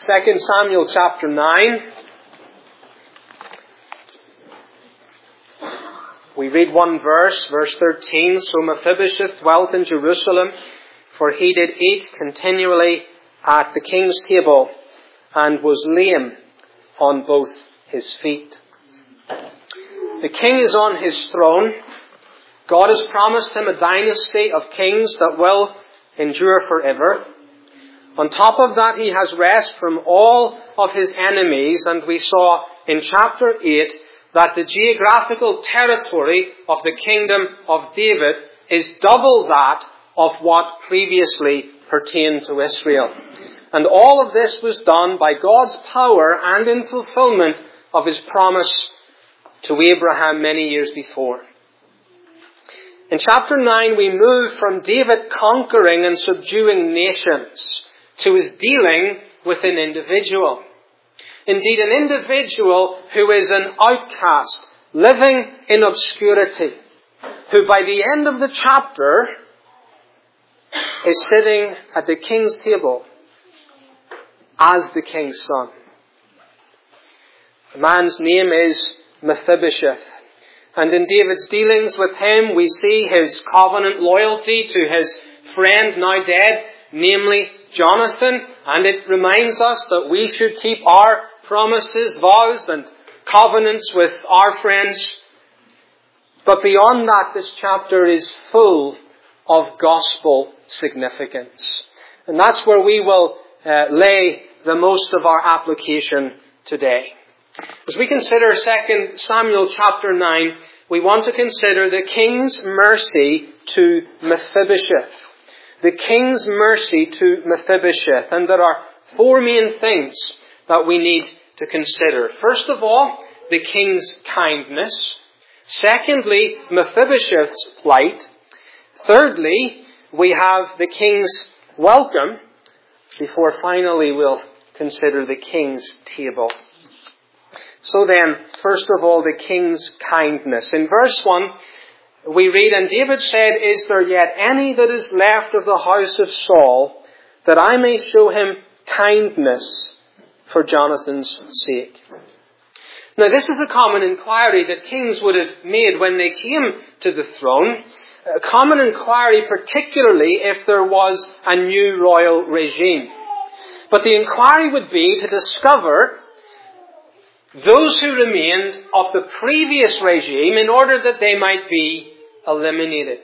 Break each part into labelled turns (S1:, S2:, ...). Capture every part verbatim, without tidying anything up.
S1: Second Samuel chapter nine. We read one verse, verse thirteen. So Mephibosheth dwelt in Jerusalem, for he did eat continually at the king's table, and was lame on both his feet. The king is on his throne. God has promised him a dynasty of kings that will endure forever. On top of that, he has rest from all of his enemies, and we saw in chapter eight that the geographical territory of the kingdom of David is double that of what previously pertained to Israel. And all of this was done by God's power and in fulfillment of his promise to Abraham many years before. In chapter nine, we move from David conquering and subduing nations to his dealing with an individual. Indeed, an individual who is an outcast, living in obscurity, who by the end of the chapter is sitting at the king's table as the king's son. The man's name is Mephibosheth. And in David's dealings with him, we see his covenant loyalty to his friend now dead, namely Jonathan. And it reminds us that we should keep our promises, vows and covenants with our friends. But beyond that, this chapter is full of gospel significance. And that's where we will uh, lay the most of our application today. As we consider Second Samuel chapter nine, we want to consider the king's mercy to Mephibosheth. The king's mercy to Mephibosheth. And there are four main things that we need to consider. First of all, the king's kindness. Secondly, Mephibosheth's plight. Thirdly, we have the king's welcome. Before finally we'll consider the king's table. So then, first of all, the king's kindness. In verse one, we read, "And David said, Is there yet any that is left of the house of Saul, that I may show him kindness for Jonathan's sake?" Now, this is a common inquiry that kings would have made when they came to the throne. A common inquiry, particularly if there was a new royal regime. But the inquiry would be to discover those who remained of the previous regime in order that they might be eliminated.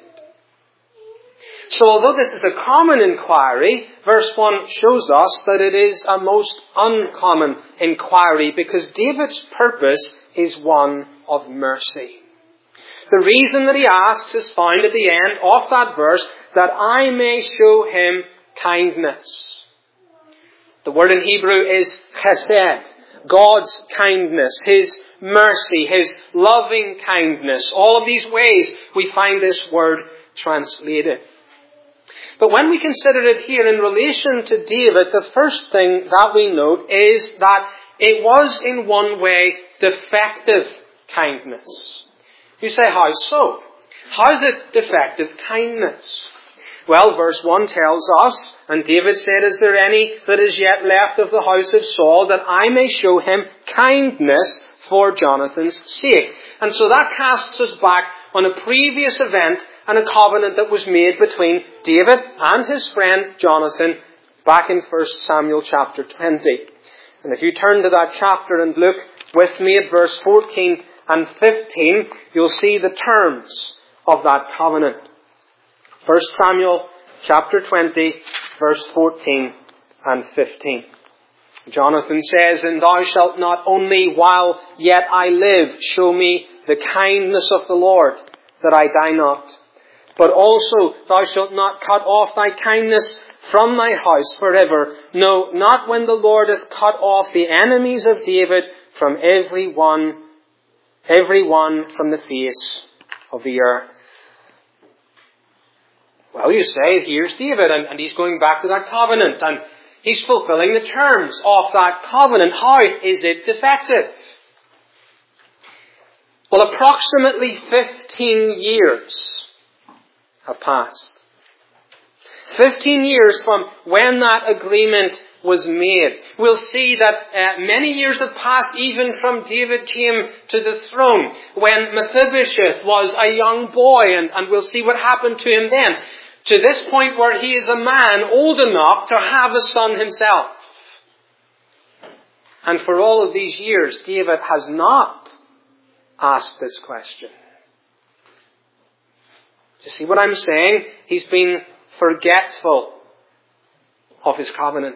S1: So although this is a common inquiry, verse one shows us that it is a most uncommon inquiry because David's purpose is one of mercy. The reason that he asks is found at the end of that verse, that I may show him kindness. The word in Hebrew is chesed, God's kindness, His mercy, His loving kindness. All of these ways we find this word translated. But when we consider it here in relation to David, the first thing that we note is that it was in one way defective kindness. You say, how so? How is it defective kindness? Well, verse one tells us, "And David said, Is there any that is yet left of the house of Saul, that I may show him kindness for Jonathan's sake?" And so that casts us back on a previous event and a covenant that was made between David and his friend Jonathan back in First Samuel chapter twenty. And if you turn to that chapter and look with me at verse fourteen and fifteen, you'll see the terms of that covenant. First Samuel chapter twenty, verse fourteen and fifteen. Jonathan says, "And thou shalt not only while yet I live show me the kindness of the Lord, that I die not, but also thou shalt not cut off thy kindness from thy house forever. No, not when the Lord hath cut off the enemies of David from every one, every one from the face of the earth." Well, you say, here's David, and, and he's going back to that covenant, and he's fulfilling the terms of that covenant. How is it defective? Well, approximately fifteen years have passed. Fifteen years from when that agreement was made. We'll see that uh, many years have passed even from David came to the throne, when Mephibosheth was a young boy, and, and we'll see what happened to him then. To this point where he is a man old enough to have a son himself. And for all of these years, David has not asked this question. You see what I'm saying? He's been forgetful of his covenant.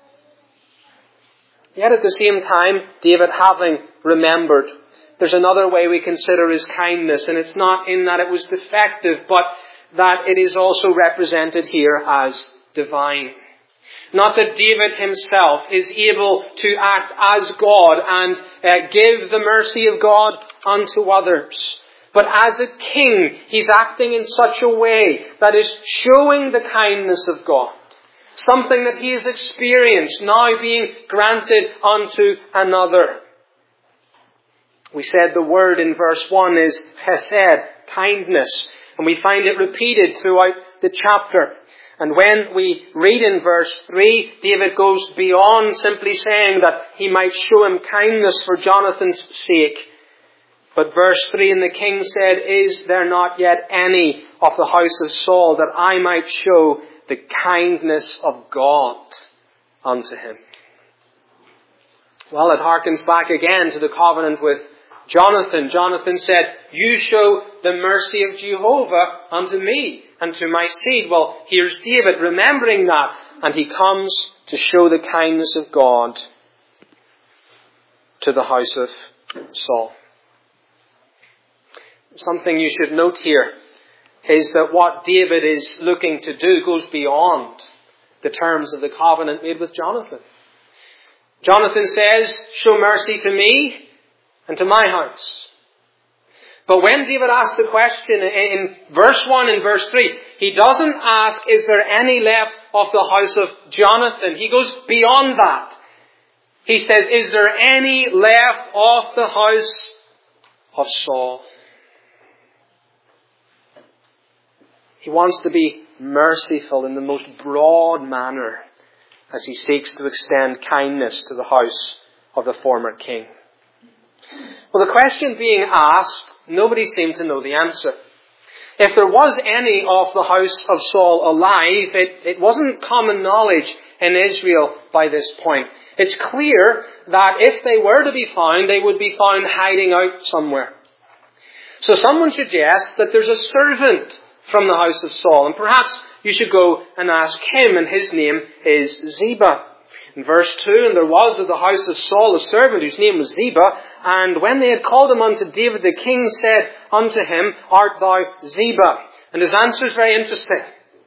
S1: Yet at the same time, David having remembered, there's another way we consider his kindness, and it's not in that it was defective, but that it is also represented here as divine. Not that David himself is able to act as God and uh, give the mercy of God unto others. But as a king, he's acting in such a way that is showing the kindness of God. Something that he has experienced now being granted unto another. We said the word in verse one is chesed, kindness. And we find it repeated throughout the chapter. And when we read in verse three, David goes beyond simply saying that he might show him kindness for Jonathan's sake. But verse three, and the king said, is there not yet any of the house of Saul that I might show the kindness of God unto him? Well, it harkens back again to the covenant with Jonathan. Jonathan said, you show the mercy of Jehovah unto me and to my seed. Well, here's David remembering that, and he comes to show the kindness of God to the house of Saul. Something you should note here is that what David is looking to do goes beyond the terms of the covenant made with Jonathan. Jonathan says, show mercy to me and to my house. But when David asks the question in verse one and verse three, he doesn't ask, is there any left of the house of Jonathan? He goes beyond that. He says, is there any left of the house of Saul? He wants to be merciful in the most broad manner as he seeks to extend kindness to the house of the former king. Well, the question being asked, nobody seemed to know the answer. If there was any of the house of Saul alive, it, it wasn't common knowledge in Israel by this point. It's clear that if they were to be found, they would be found hiding out somewhere. So someone suggests that there's a servant from the house of Saul, and perhaps you should go and ask him, and his name is Ziba. In verse two, and there was of the house of Saul a servant whose name was Ziba, and when they had called him unto David, the king said unto him, art thou Ziba? And his answer is very interesting.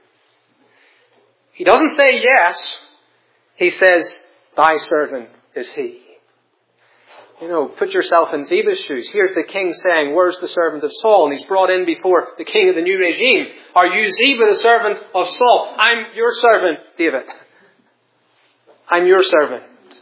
S1: He doesn't say yes. He says, thy servant is he. You know, put yourself in Ziba's shoes. Here's the king saying, where's the servant of Saul? And he's brought in before the king of the new regime. Are you Ziba, the servant of Saul? I'm your servant, David. I'm your servant.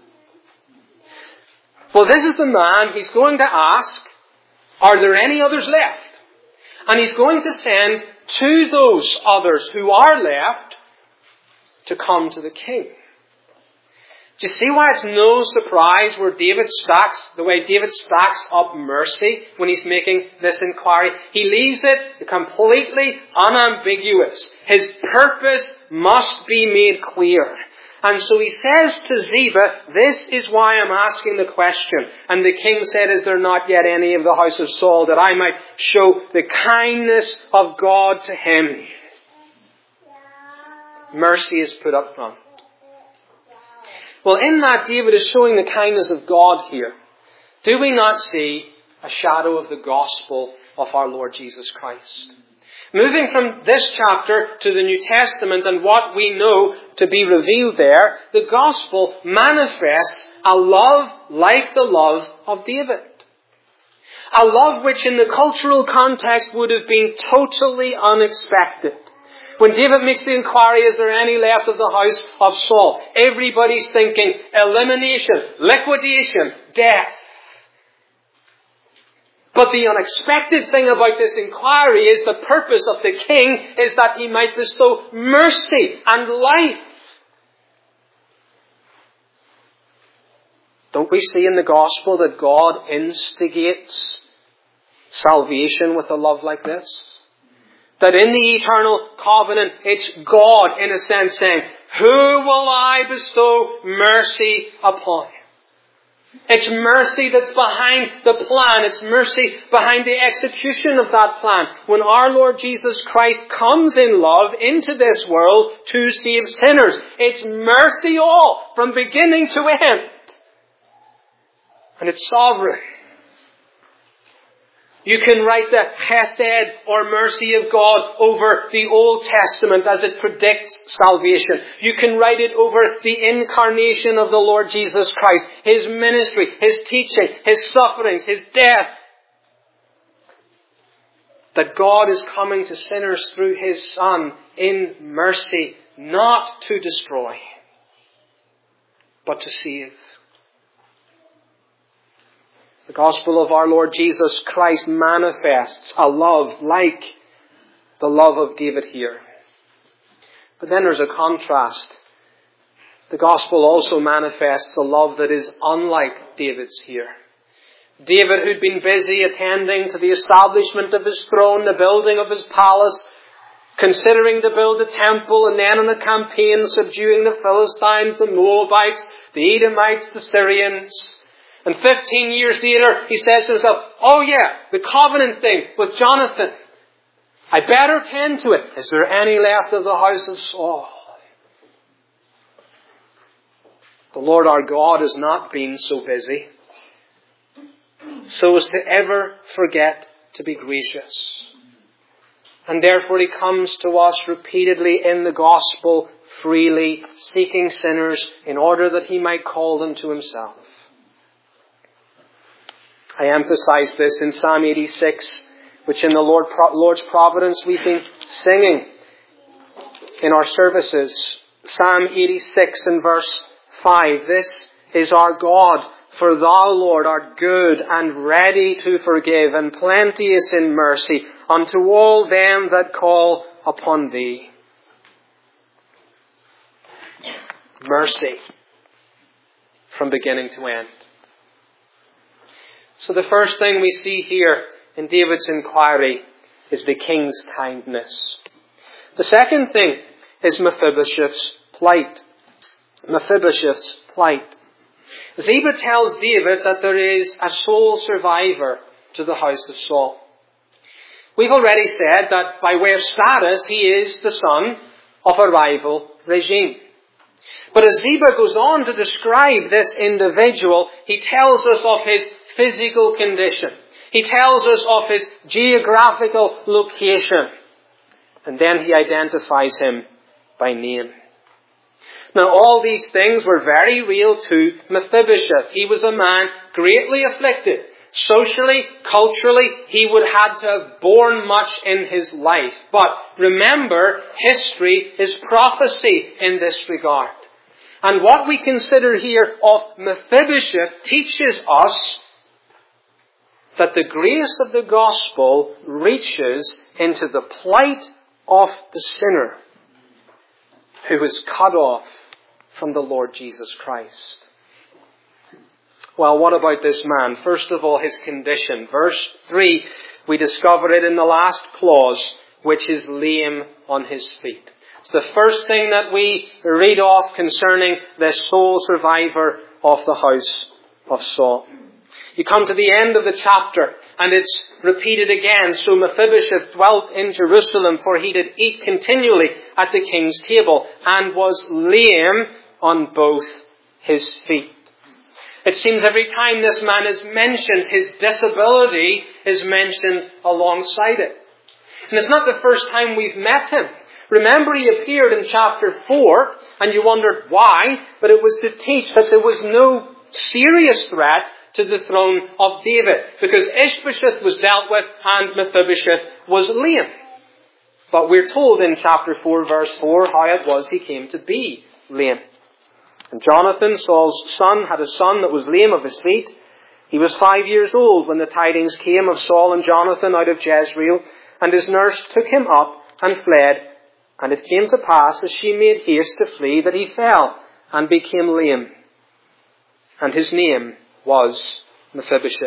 S1: Well, this is the man he's going to ask, are there any others left? And he's going to send to those others who are left to come to the king. Do you see why it's no surprise where David stacks, the way David stacks up mercy when he's making this inquiry? He leaves it completely unambiguous. His purpose must be made clear. And so he says to Ziba, this is why I'm asking the question. And the king said, is there not yet any of the house of Saul that I might show the kindness of God to him? Mercy is put up front. Well, in that David is showing the kindness of God here. Do we not see a shadow of the gospel of our Lord Jesus Christ? Moving from this chapter to the New Testament and what we know to be revealed there, the gospel manifests a love like the love of David. A love which in the cultural context would have been totally unexpected. When David makes the inquiry, is there any left of the house of Saul? Everybody's thinking elimination, liquidation, death. But the unexpected thing about this inquiry is the purpose of the king is that he might bestow mercy and life. Don't we see in the gospel that God instigates salvation with a love like this? That in the eternal covenant, it's God, in a sense, saying, who will I bestow mercy upon? It's mercy that's behind the plan. It's mercy behind the execution of that plan. When our Lord Jesus Christ comes in love into this world to save sinners, it's mercy all, from beginning to end. And it's sovereign. You can write the Hesed or mercy of God over the Old Testament as it predicts salvation. You can write it over the incarnation of the Lord Jesus Christ, His ministry, His teaching, His sufferings, His death. That God is coming to sinners through His Son in mercy, not to destroy, but to save. The gospel of our Lord Jesus Christ manifests a love like the love of David here. But then there's a contrast. The gospel also manifests a love that is unlike David's here. David, who'd been busy attending to the establishment of his throne, the building of his palace, considering to build a temple, and then on a campaign subduing the Philistines, the Moabites, the Edomites, the Syrians. And fifteen years later, he says to himself, oh yeah, the covenant thing with Jonathan. I better tend to it. Is there any left of the house of Saul? The Lord our God has not been so busy, so as to ever forget to be gracious. And therefore He comes to us repeatedly in the gospel, freely, seeking sinners in order that He might call them to Himself. I emphasize this in Psalm eighty-six, which in the Lord, Lord's providence we've been singing in our services. Psalm eighty-six and verse five. This is our God, for Thou, Lord, art good and ready to forgive, and plenteous in mercy unto all them that call upon Thee. Mercy from beginning to end. So the first thing we see here in David's inquiry is the king's kindness. The second thing is Mephibosheth's plight. Mephibosheth's plight. Ziba tells David that there is a sole survivor to the house of Saul. We've already said that by way of status, he is the son of a rival regime. But as Ziba goes on to describe this individual, he tells us of his physical condition. He tells us of his geographical location. And then he identifies him by name. Now all these things were very real to Mephibosheth. He was a man greatly afflicted. Socially, culturally, he would have to have borne much in his life. But remember, history is prophecy in this regard. And what we consider here of Mephibosheth teaches us that the grace of the gospel reaches into the plight of the sinner who is cut off from the Lord Jesus Christ. Well, what about this man? First of all, his condition. Verse three, we discover it in the last clause, which is lame on his feet. It's the first thing that we read off concerning this sole survivor of the house of Saul. You come to the end of the chapter, and it's repeated again. So Mephibosheth dwelt in Jerusalem, for he did eat continually at the king's table, and was lame on both his feet. It seems every time this man is mentioned, his disability is mentioned alongside it. And it's not the first time we've met him. Remember, he appeared in chapter four, and you wondered why, but it was to teach that there was no serious threat to the throne of David, because Ishbosheth was dealt with and Mephibosheth was lame. But we're told in chapter four, verse four, how it was he came to be lame. And Jonathan, Saul's son, had a son that was lame of his feet. He was five years old when the tidings came of Saul and Jonathan out of Jezreel, and his nurse took him up and fled. And it came to pass, as she made haste to flee, that he fell and became lame. And his name was Mephibosheth.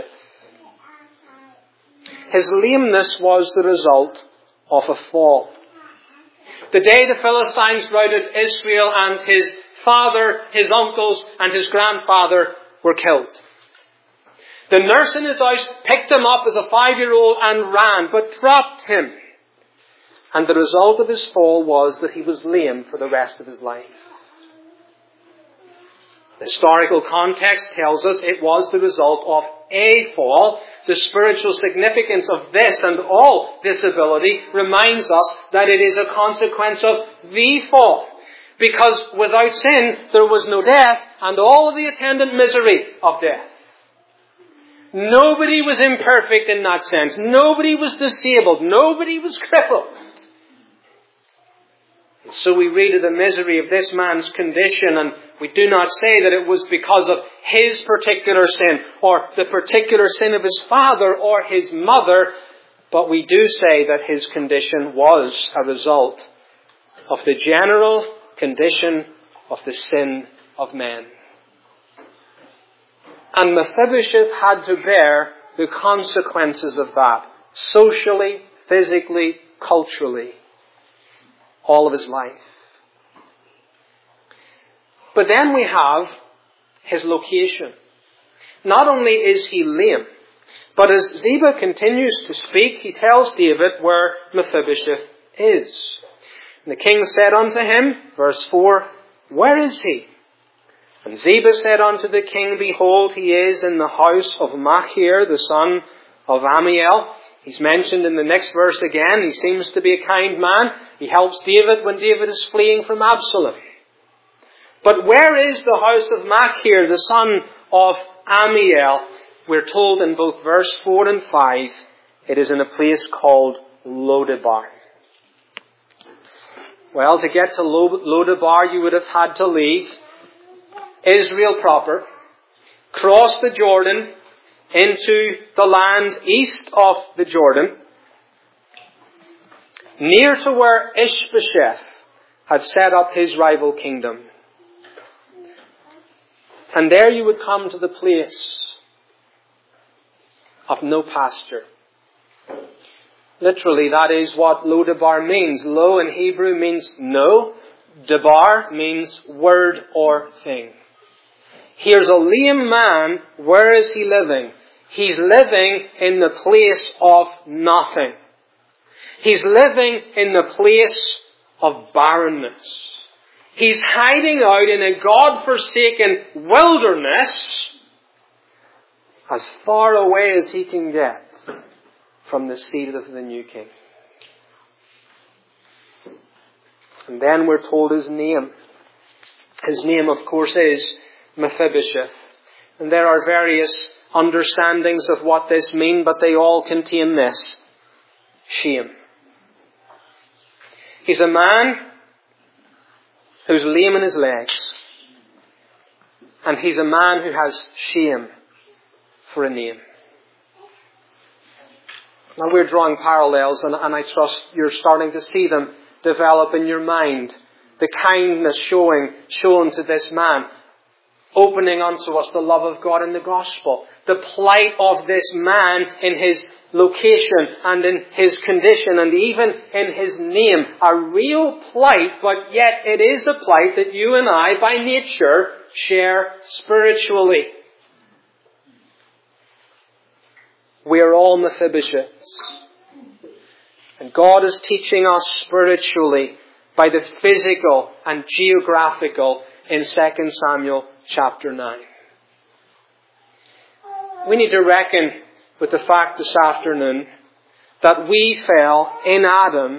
S1: His lameness was the result of a fall. The day the Philistines routed Israel, and his father, his uncles, and his grandfather were killed. The nurse in his house picked him up as a five-year-old and ran, but dropped him. And the result of his fall was that he was lame for the rest of his life. The historical context tells us it was the result of a fall. The spiritual significance of this and all disability reminds us that it is a consequence of the fall. Because without sin, there was no death and all of the attendant misery of death. Nobody was imperfect in that sense. Nobody was disabled. Nobody was crippled. And so we read of the misery of this man's condition, and we do not say that it was because of his particular sin or the particular sin of his father or his mother, but we do say that his condition was a result of the general condition of the sin of men. And Mephibosheth had to bear the consequences of that, socially, physically, culturally, all of his life. But then we have his location. Not only is he lame, but as Ziba continues to speak, he tells David where Mephibosheth is. And the king said unto him, verse four, where is he? And Ziba said unto the king, behold, he is in the house of Machir, the son of Amiel. He's mentioned in the next verse again. He seems to be a kind man. He helps David when David is fleeing from Absalom. But where is the house of Machir, the son of Amiel? We're told in both verse four and five, it is in a place called Lodebar. Well, to get to Lodebar, you would have had to leave Israel proper, cross the Jordan into the land east of the Jordan, near to where Ishbosheth had set up his rival kingdom. And there you would come to the place of no pasture. Literally, that is what Lodebar means. Lo in Hebrew means no. Debar means word or thing. Here's a lame man. Where is he living? He's living in the place of nothing. He's living in the place of barrenness. He's hiding out in a God-forsaken wilderness as far away as he can get from the seat of the new king. And then we're told his name. His name, of course, is Mephibosheth. And there are various understandings of what this means, but they all contain this: shame. He's a man who's lame in his legs. And he's a man who has shame for a name. Now we're drawing parallels, and, and I trust you're starting to see them develop in your mind. The kindness showing, shown to this man, opening unto us the love of God in the gospel. The plight of this man in his location and in his condition and even in his name. A real plight, but yet it is a plight that you and I, by nature, share spiritually. We are all Mephibosheths. And God is teaching us spiritually by the physical and geographical in Second Samuel chapter nine. We need to reckon with the fact this afternoon that we fell in Adam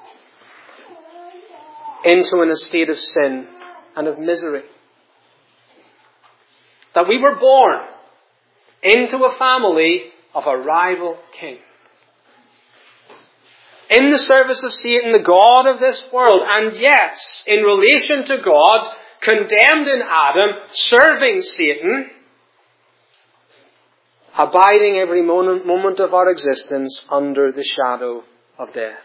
S1: into an estate of sin and of misery. That we were born into a family of a rival king. In the service of Satan, the God of this world, and yes, in relation to God, condemned in Adam, serving Satan, abiding every moment, moment of our existence under the shadow of death.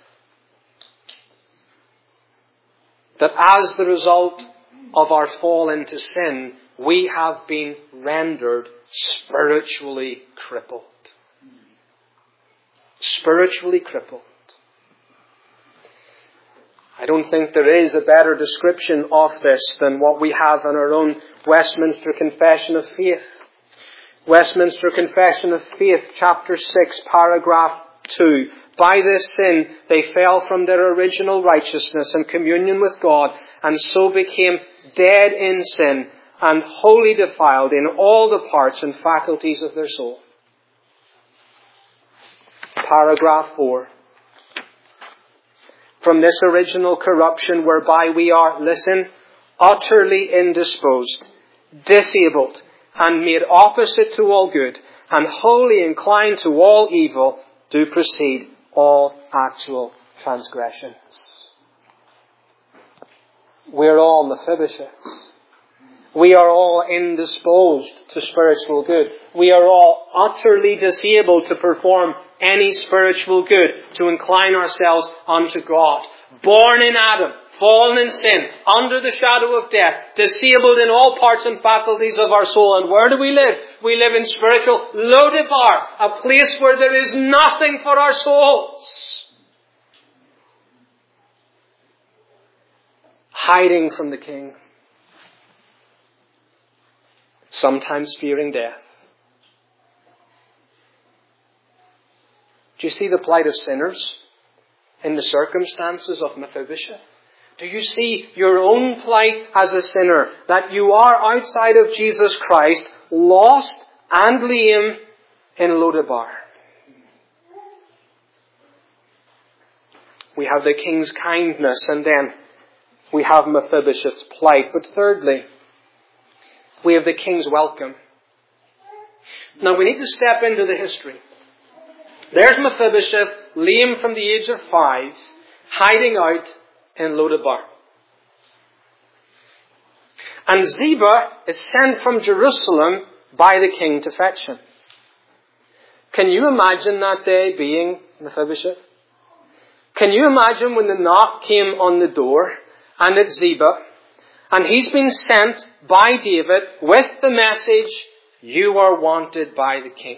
S1: That as the result of our fall into sin, we have been rendered spiritually crippled. Spiritually crippled. I don't think there is a better description of this than what we have in our own Westminster Confession of Faith. Westminster Confession of Faith, chapter six, paragraph two. By this sin they fell from their original righteousness and communion with God, and so became dead in sin and wholly defiled in all the parts and faculties of their soul. Paragraph four. From this original corruption whereby we are, listen, utterly indisposed, disabled, and made opposite to all good, and wholly inclined to all evil, do proceed all actual transgressions. We're all Mephibosheths. We are all indisposed to spiritual good. We are all utterly disabled to perform any spiritual good, to incline ourselves unto God. Born in Adam, fallen in sin, under the shadow of death, disabled in all parts and faculties of our soul. And where do we live? We live in spiritual Lodebar, a place where there is nothing for our souls. Hiding from the King. Sometimes fearing death. Do you see the plight of sinners in the circumstances of Mephibosheth? Do you see your own plight as a sinner, that you are outside of Jesus Christ, lost and lame in Lodebar? We have the King's kindness, and then we have Mephibosheth's plight. But thirdly, we have the King's welcome. Now we need to step into the history. There's Mephibosheth, lame from the age of five, hiding out in Lodebar. And Ziba is sent from Jerusalem by the king to fetch him. Can you imagine that day being Mephibosheth? Can you imagine when the knock came on the door and it's Ziba, and he's been sent by David with the message, you are wanted by the king.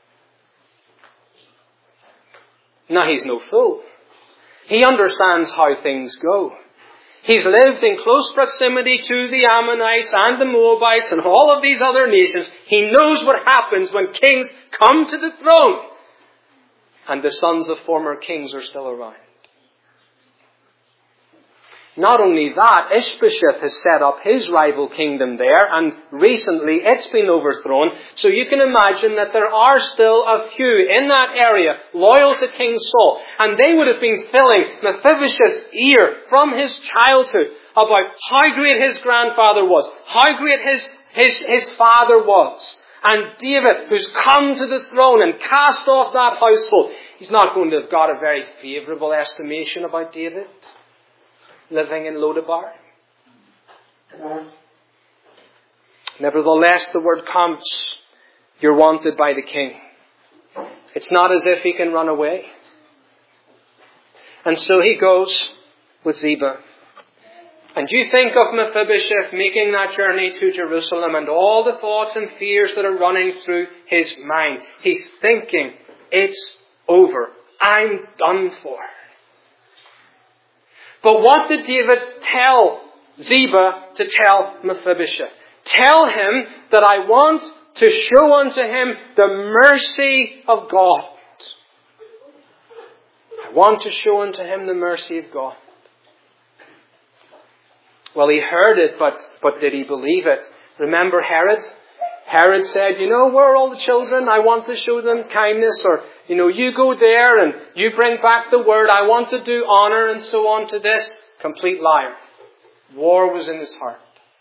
S1: Now he's no fool. He understands how things go. He's lived in close proximity to the Ammonites and the Moabites and all of these other nations. He knows what happens when kings come to the throne and the sons of former kings are still around. Not only that, Ishbosheth has set up his rival kingdom there, and recently it's been overthrown. So you can imagine that there are still a few in that area loyal to King Saul. And they would have been filling Mephibosheth's ear from his childhood about how great his grandfather was, how great his, his, his father was. And David, who's come to the throne and cast off that household, he's not going to have got a very favourable estimation about David living in Lodebar. Nevertheless, the word comes, you're wanted by the king. It's not as if he can run away. And so he goes with Ziba. And you think of Mephibosheth making that journey to Jerusalem and all the thoughts and fears that are running through his mind. He's thinking, it's over. I'm done for. But what did David tell Ziba to tell Mephibosheth? Tell him that I want to show unto him the mercy of God. I want to show unto him the mercy of God. Well, he heard it, but, but did he believe it? Remember Herod? Herod said, you know, where are all the children? I want to show them kindness. Or, you know, you go there and you bring back the word. I want to do honor and so on to this. Complete liar. War was in his heart.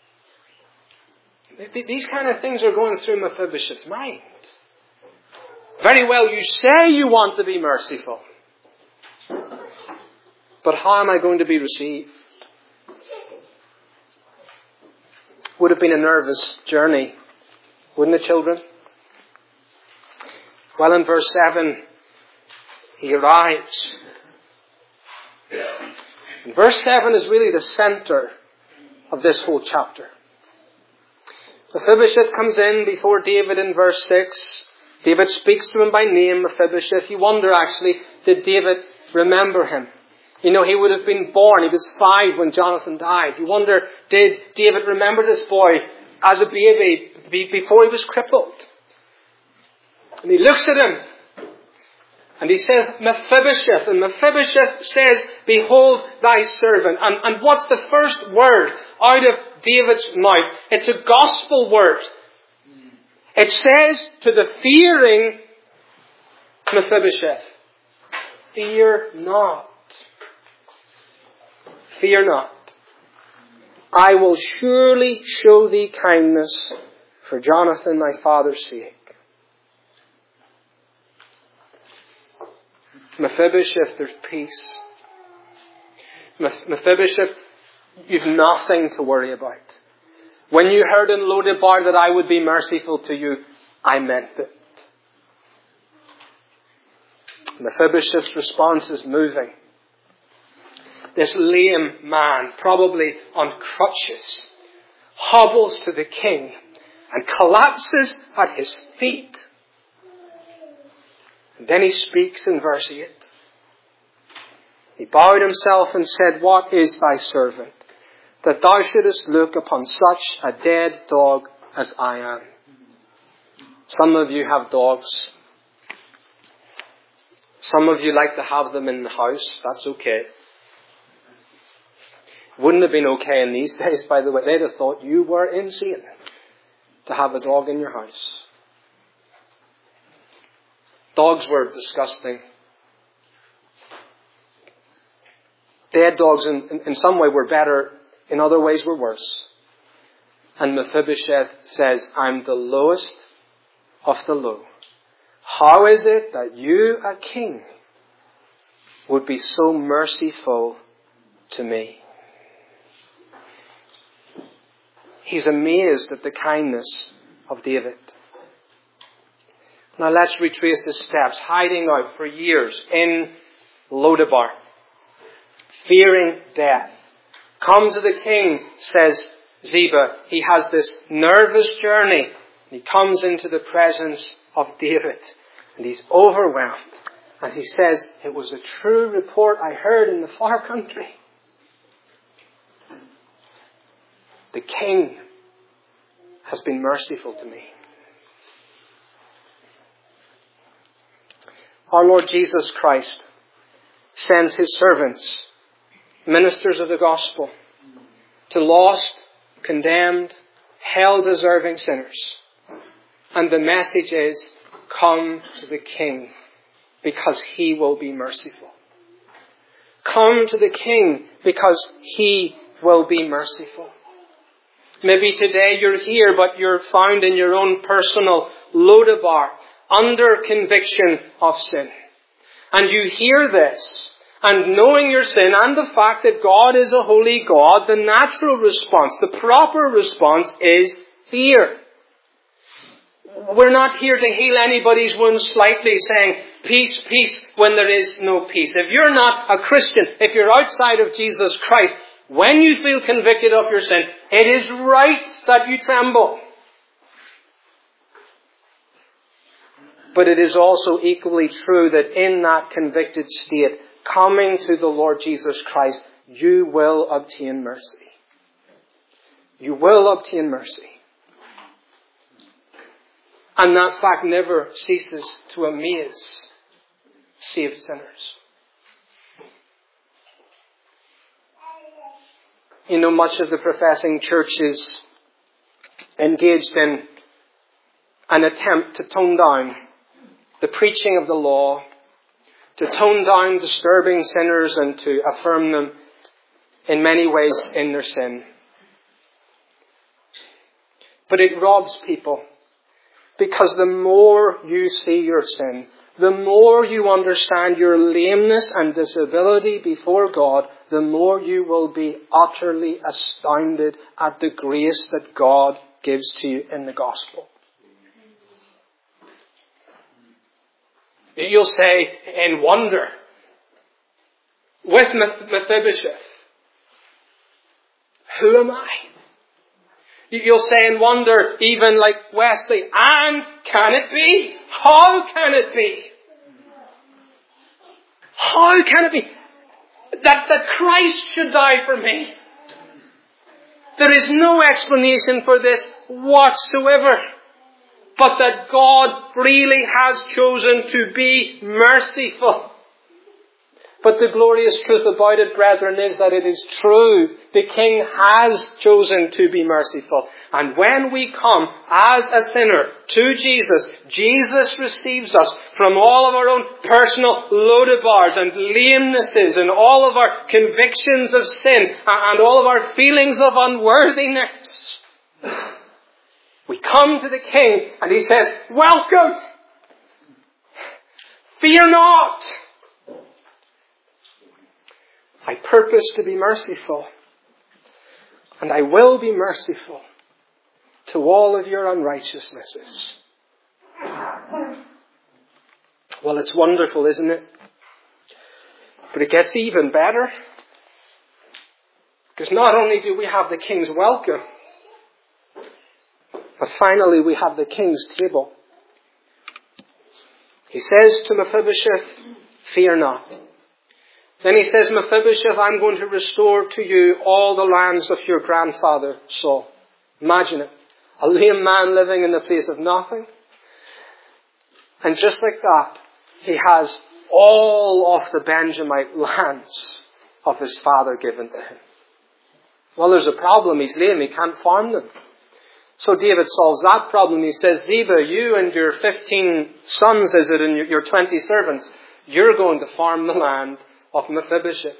S1: These kind of things are going through Mephibosheth's mind. Very well, you say you want to be merciful. But how am I going to be received? Would have been a nervous journey, wouldn't it, children? Well, in verse seven, he arrives. And verse seven is really the center of this whole chapter. Mephibosheth comes in before David in verse six. David speaks to him by name, Mephibosheth. You wonder actually, did David remember him? You know, he would have been born. He was five when Jonathan died. You wonder, did David remember this boy as a baby before he was crippled? And he looks at him and he says, Mephibosheth. And Mephibosheth says, behold thy servant. And, and what's the first word out of David's mouth? It's a gospel word. It says to the fearing Mephibosheth, fear not. Fear not. I will surely show thee kindness for Jonathan thy father's sake. Mephibosheth, there's peace. Mephibosheth, you've nothing to worry about. When you heard in Lodebar that I would be merciful to you, I meant it. Mephibosheth's response is moving. This lame man, probably on crutches, hobbles to the king and collapses at his feet. And then he speaks in verse eight. He bowed himself and said, what is thy servant, that thou shouldest look upon such a dead dog as I am? Some of you have dogs. Some of you like to have them in the house. That's okay. Wouldn't have been okay in these days, by the way. They'd have thought you were insane to have a dog in your house. Dogs were disgusting. Dead dogs in, in, in some way were better, in other ways were worse. And Mephibosheth says, I'm the lowest of the low. How is it that you, a king, would be so merciful to me? He's amazed at the kindness of David. Now let's retrace his steps, hiding out for years in Lodebar, fearing death. Come to the king, says Ziba. He has this nervous journey. He comes into the presence of David and he's overwhelmed. And he says, it was a true report I heard in the far country. The king has been merciful to me. Our Lord Jesus Christ sends his servants, ministers of the gospel, to lost, condemned, hell-deserving sinners. And the message is, come to the King, because he will be merciful. Come to the King, because he will be merciful. Maybe today you're here, but you're found in your own personal Lodebar, under conviction of sin. And you hear this, and knowing your sin and the fact that God is a holy God, the natural response, the proper response is fear. We're not here to heal anybody's wounds slightly, saying, peace, peace, when there is no peace. If you're not a Christian, if you're outside of Jesus Christ, when you feel convicted of your sin, it is right that you tremble. But it is also equally true that in that convicted state, coming to the Lord Jesus Christ, you will obtain mercy. You will obtain mercy. And that fact never ceases to amaze saved sinners. You know, much of the professing church is engaged in an attempt to tone down the preaching of the law, to tone down disturbing sinners and to affirm them in many ways in their sin. But it robs people, because the more you see your sin, the more you understand your lameness and disability before God, the more you will be utterly astounded at the grace that God gives to you in the gospel. You'll say in wonder, with Mephibosheth, who am I? You'll say in wonder, even like Wesley, and can it be? How can it be? How can it be that, that Christ should die for me? There is no explanation for this whatsoever, but that God freely has chosen to be merciful. But the glorious truth about it, brethren, is that it is true. The King has chosen to be merciful. And when we come as a sinner to Jesus, Jesus receives us from all of our own personal Lodebars and lamenesses and all of our convictions of sin and all of our feelings of unworthiness. We come to the King and He says, welcome! Fear not! I purpose to be merciful, and I will be merciful to all of your unrighteousnesses. Well, it's wonderful, isn't it? But it gets even better. Because not only do we have the King's welcome, but finally we have the King's table. He says to Mephibosheth, fear not. Then he says, Mephibosheth, I'm going to restore to you all the lands of your grandfather Saul. Imagine it. A lame man living in the place of nothing. And just like that, he has all of the Benjamite lands of his father given to him. Well, there's a problem. He's lame. He can't farm them. So David solves that problem. He says, Ziba, you and your fifteen sons, is it, and your twenty servants, you're going to farm the land of Mephibosheth.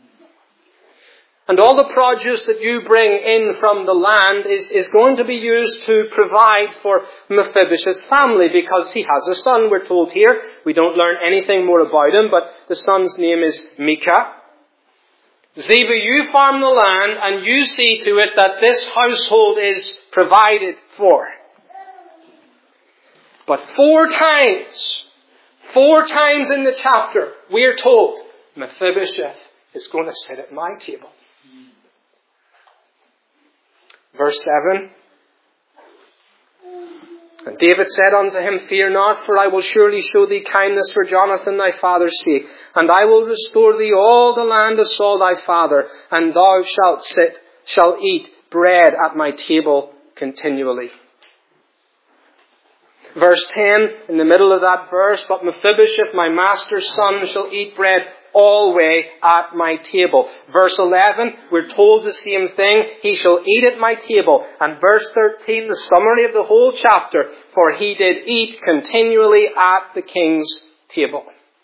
S1: And all the produce that you bring in from the land is, is going to be used to provide for Mephibosheth's family, because he has a son, we're told here. We don't learn anything more about him, but the son's name is Micah. Ziba, you farm the land and you see to it that this household is provided for. But four times, four times in the chapter, we are told Mephibosheth is going to sit at my table. Verse seven. And David said unto him, fear not, for I will surely show thee kindness for Jonathan thy father's sake, and I will restore thee all the land of Saul thy father, and thou shalt sit, shalt eat bread at my table continually. Verse ten, in the middle of that verse, but Mephibosheth, my master's son, shall eat bread always at my table. Verse eleven, we're told the same thing. He shall eat at my table. And verse thirteen, the summary of the whole chapter, for he did eat continually at the king's table.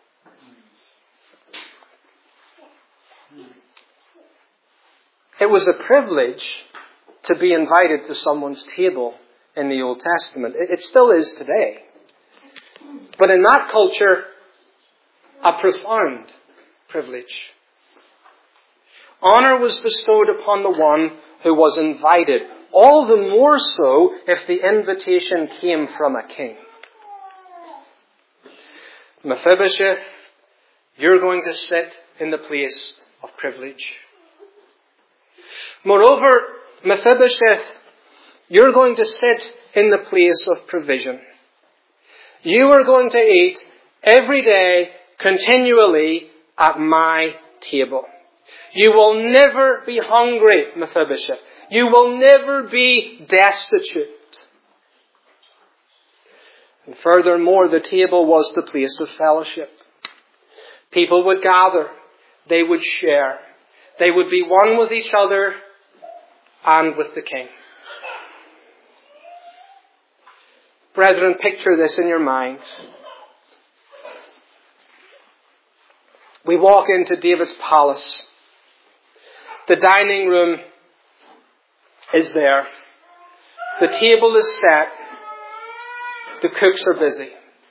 S1: It was a privilege to be invited to someone's table in the Old Testament. It still is today. But in that culture, a profound privilege. Honor was bestowed upon the one who was invited, all the more so if the invitation came from a king. Mephibosheth, you're going to sit in the place of privilege. Moreover, Mephibosheth, you're going to sit in the place of provision. You are going to eat every day, continually, at my table. You will never be hungry, Mephibosheth. You will never be destitute. And furthermore, the table was the place of fellowship. People would gather. They would share. They would be one with each other and with the king. Brethren, picture this in your minds. We walk into David's palace. The dining room is there. The table is set. The cooks are busy.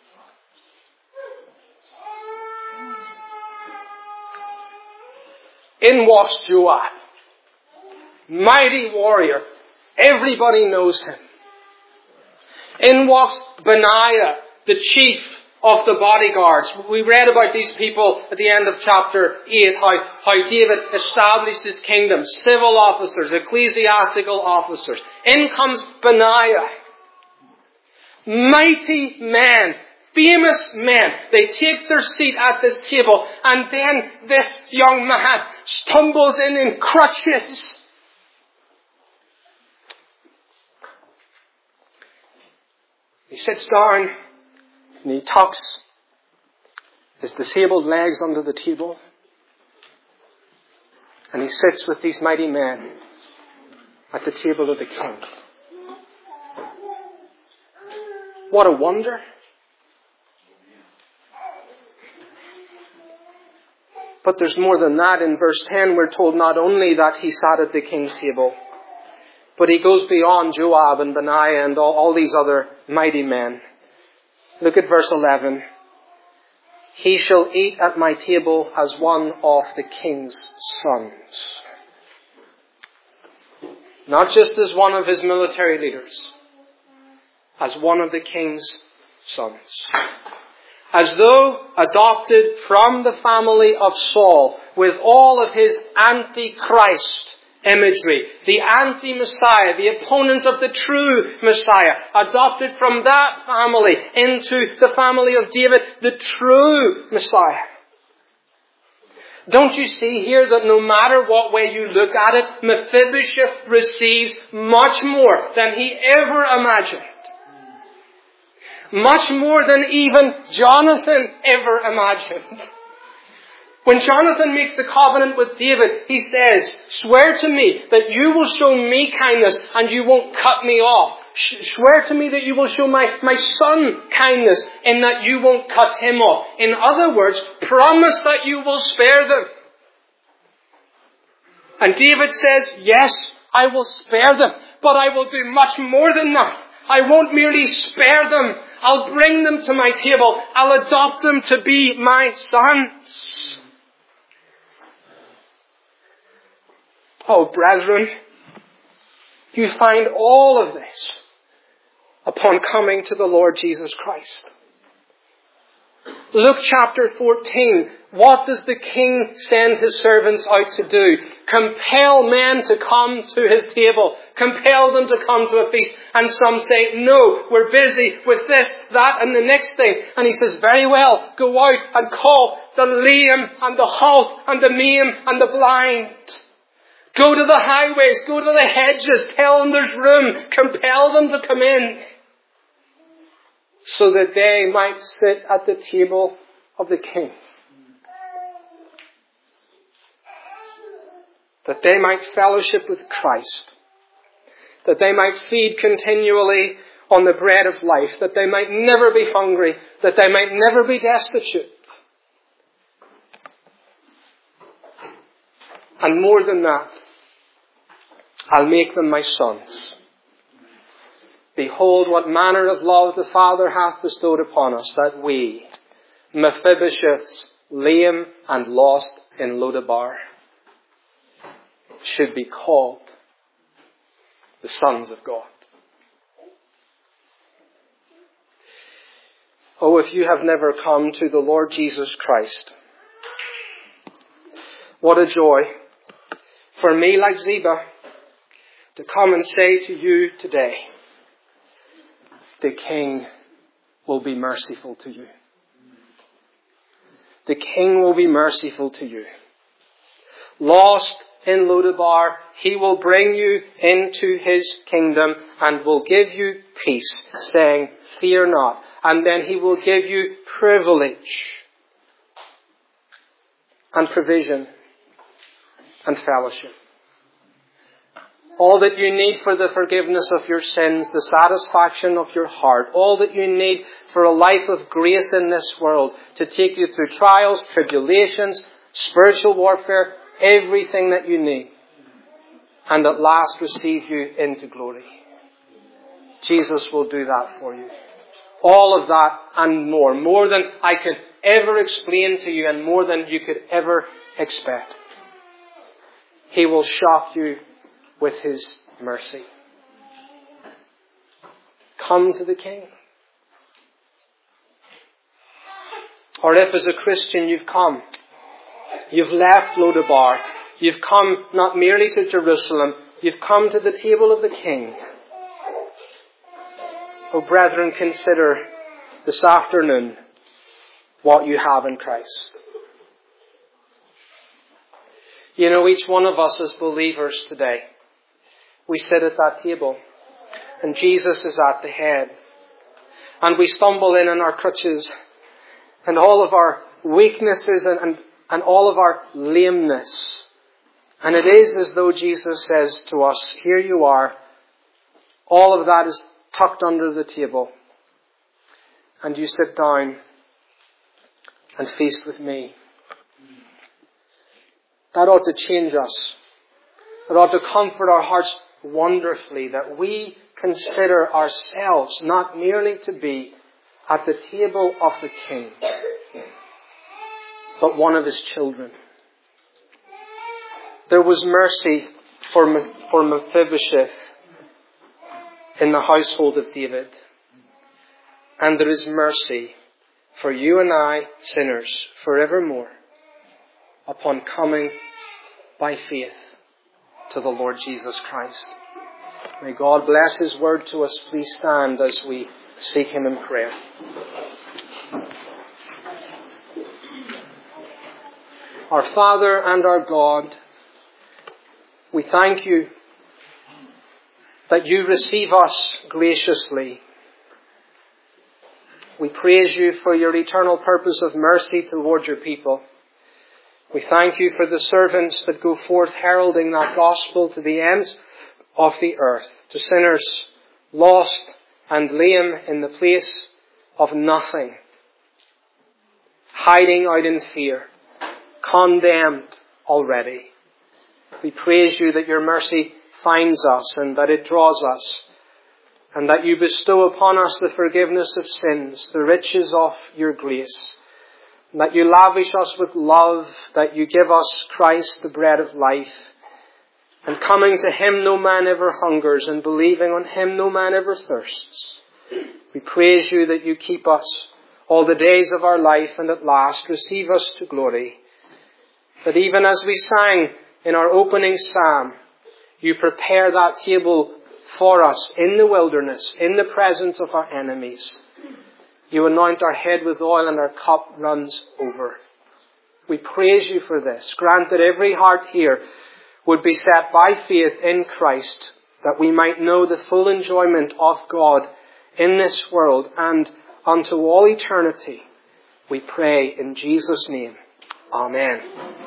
S1: In walks Joab. Mighty warrior. Everybody knows him. In walks Benaiah, the chief of the bodyguards. We read about these people at the end of chapter eight, how, how David established his kingdom. Civil officers, ecclesiastical officers. In comes Benaiah. Mighty men, famous men. They take their seat at this table, and then this young man stumbles in in crutches. He sits down and he tucks his disabled legs under the table, and he sits with these mighty men at the table of the king. What a wonder. But there's more than that. In verse ten, we're told not only that he sat at the king's table, but he goes beyond Joab and Benaiah and all, all these other mighty men. Look at verse eleven. He shall eat at my table as one of the king's sons. Not just as one of his military leaders, as one of the king's sons. As though adopted from the family of Saul, with all of his anti-Christ imagery, the anti-Messiah, the opponent of the true Messiah, adopted from that family into the family of David, the true Messiah. Don't you see here that no matter what way you look at it, Mephibosheth receives much more than he ever imagined. Much more than even Jonathan ever imagined. When Jonathan makes the covenant with David, he says, swear to me that you will show me kindness and you won't cut me off. Swear to me that you will show my, my son kindness and that you won't cut him off. In other words, promise that you will spare them. And David says, yes, I will spare them, but I will do much more than that. I won't merely spare them. I'll bring them to my table. I'll adopt them to be my sons. Oh, brethren, you find all of this upon coming to the Lord Jesus Christ. Luke chapter fourteen. What does the king send his servants out to do? Compel men to come to his table. Compel them to come to a feast. And some say, no, we're busy with this, that, and the next thing. And he says, very well, go out and call the lame and the halt and the maimed and the blind. Go to the highways, go to the hedges, tell them there's room, compel them to come in. So that they might sit at the table of the king. That they might fellowship with Christ. That they might feed continually on the bread of life. That they might never be hungry. That they might never be destitute. And more than that, I'll make them my sons. Behold what manner of love the Father hath bestowed upon us, that we, Mephibosheths, lame and lost in Lodabar, should be called the sons of God. Oh, if you have never come to the Lord Jesus Christ, what a joy for me, like Ziba, to come and say to you today, the King will be merciful to you. The King will be merciful to you. Lost in Lodabar, He will bring you into His kingdom and will give you peace, saying, fear not. And then He will give you privilege and provision and fellowship. All that you need for the forgiveness of your sins, the satisfaction of your heart, all that you need for a life of grace in this world, to take you through trials, tribulations, spiritual warfare, everything that you need, and at last receive you into glory. Jesus will do that for you. All of that and more. More than I could ever explain to you and more than you could ever expect. He will shock you with His mercy. Come to the King. Or if as a Christian you've come, you've left Lodabar, you've come not merely to Jerusalem, you've come to the table of the King. Oh, brethren, consider this afternoon what you have in Christ. You know, each one of us as believers today, we sit at that table and Jesus is at the head. And we stumble in on our crutches and all of our weaknesses and, and, and all of our lameness. And it is as though Jesus says to us, here you are. All of that is tucked under the table. And you sit down and feast with me. That ought to change us. It ought to comfort our hearts wonderfully that we consider ourselves not merely to be at the table of the King, but one of his children. There was mercy for, for Mephibosheth in the household of David. And there is mercy for you and I, sinners, forevermore, upon coming by faith to the Lord Jesus Christ. May God bless his word to us. Please stand as we seek him in prayer. Our Father and our God, we thank you that you receive us graciously. We praise you for your eternal purpose of mercy toward your people. We thank you for the servants that go forth heralding that gospel to the ends of the earth, to sinners lost and lame in the place of nothing, hiding out in fear, condemned already. We praise you that your mercy finds us and that it draws us, and that you bestow upon us the forgiveness of sins, the riches of your grace, and that you lavish us with love, that you give us Christ, the bread of life. And coming to him no man ever hungers, and believing on him no man ever thirsts. We praise you that you keep us all the days of our life, and at last receive us to glory. That even as we sang in our opening psalm, you prepare that table for us in the wilderness, in the presence of our enemies. You anoint our head with oil and our cup runs over. We praise you for this. Grant that every heart here would be set by faith in Christ, that we might know the full enjoyment of God in this world and unto all eternity. We pray in Jesus' name. Amen.